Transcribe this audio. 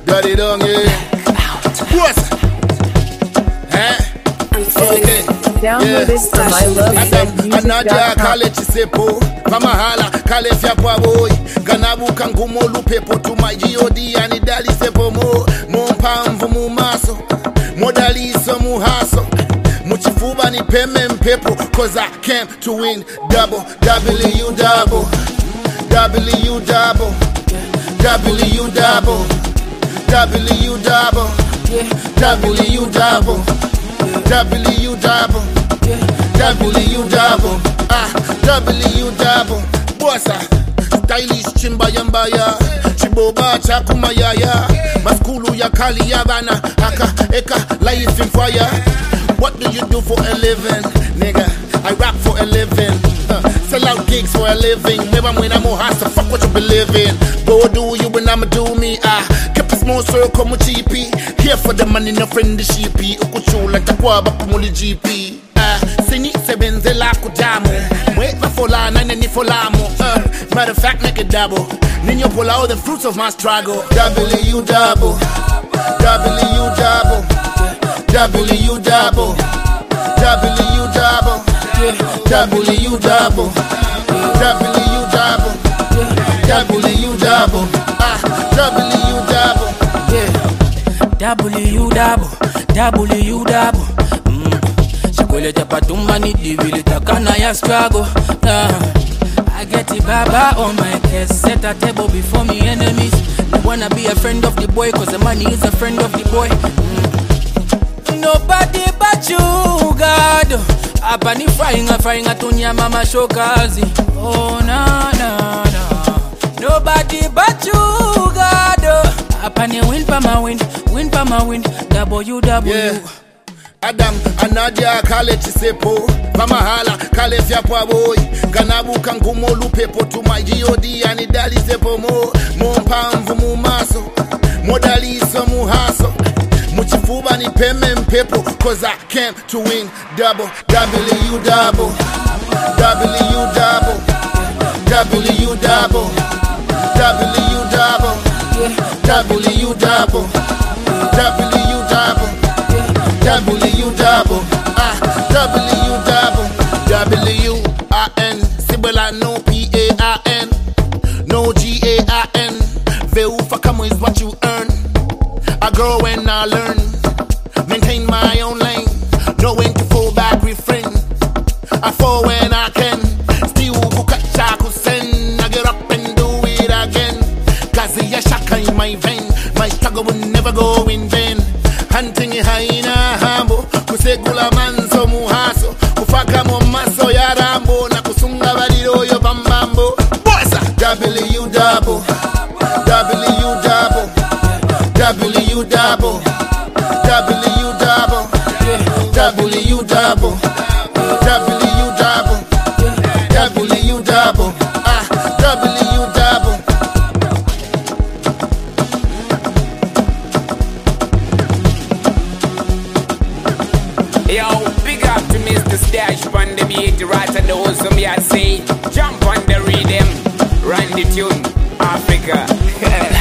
got it on, yeah. What? Okay. Download this from Anadia kale chisepo Pamahala kale fiapwa boy Ganabu kangumo lupepo Tuma G.O.D. anidali sepo mo Mompamvu mumaso Modaliso muhaso Muchifuba ni peme mpepo Cause I came to win double W double W double W double W double W double W double W double W double Bossa Stylish chimbayambaya Chiboba chakumayaya Maskulu ya kali ya bana Aka eka life in fire. What do you do for a living? Nigga, I rap for a living. Sell out gigs for a living. Never when I'm more hustle, fuck what you believe in. Go do you when I'ma do me. Keep a small circle with GP. Here for the money, no friend the sheepy. Ukuchula takwaba kumuli GP. Sini sebenzela kudamu. Wait for la nani ni folamo. Matter of fact, make it double. Ninyo pull out the fruits of my struggle. W double. W double. W double. W double. W double. W double. W double. W double. W double. W double. Shikwele tapatuma ni divili takana ya struggle. I get it baba on my case. Set a table before me enemies. They wanna be a friend of the boy, cause the money is a friend of the boy. Nobody but you, God. Hapa ni frying atunya mama shokazi. Oh na na na. Nobody but you, God. Hapa ni win pa ma win W. Yeah. Adam Anadia kale chisepo Pamahala kale fiapwa boy Ganabu kangumo lupepo Tuma G.O.D. anidali sepo mo Mompamvu mumaso Modaliso muhaso Muchifuba ni peme mpepo Cause I came to win double W double W double W double W double W double W double W double W double W-I-N Sibela no P-A-I-N No G-A-I-N Veufa kamo is what you earn I grow and I learn Maintain my own lane Know when to fall back, refrain I fall when I can Still kukacha kusen I get up and do it again Kazi ya shaka in my vein My struggle will never go in vain Hunting haina hambo Kusegula manso muhaso Kufaka momaso ya rambo Na kusunga baliro yo bambambo Bossa W double W double W double W double W double W double W double W double Yo, big up to Mr. Stash on the beat, right and the wholesome, I say. Jump on the rhythm, run the tune, Africa.